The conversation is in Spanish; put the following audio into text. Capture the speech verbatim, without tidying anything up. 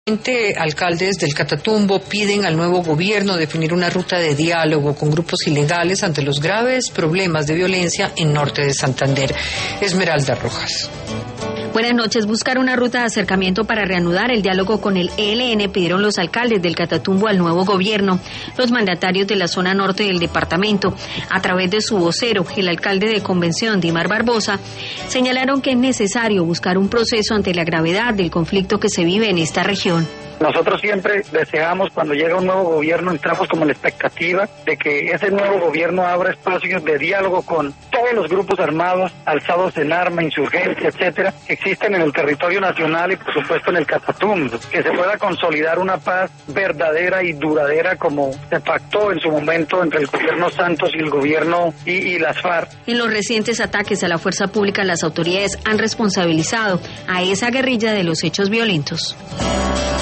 Alcaldes del Catatumbo piden al nuevo gobierno definir una ruta de diálogo con grupos ilegales ante los graves problemas de violencia en norte de Santander. Esmeralda Rojas. Buenas noches. Buscar una ruta de acercamiento para reanudar el diálogo con el E L N pidieron los alcaldes del Catatumbo al nuevo gobierno. Los mandatarios de la zona norte del departamento, a través de su vocero, el alcalde de Convención, Dimar Barbosa, señalaron que es necesario buscar un proceso ante la gravedad del conflicto que se vive en esta región. Nosotros siempre deseamos, cuando llega un nuevo gobierno, entramos como en la expectativa de que ese nuevo gobierno abra espacios de diálogo con todos los grupos armados, alzados en arma, insurgencia, etcétera, que existen en el territorio nacional y por supuesto en el Catatumbo, que se pueda consolidar una paz verdadera y duradera como se pactó en su momento entre el gobierno Santos y el gobierno y, y las FARC. En los recientes ataques a la fuerza pública, las autoridades han responsabilizado a esa guerrilla de los hechos violentos.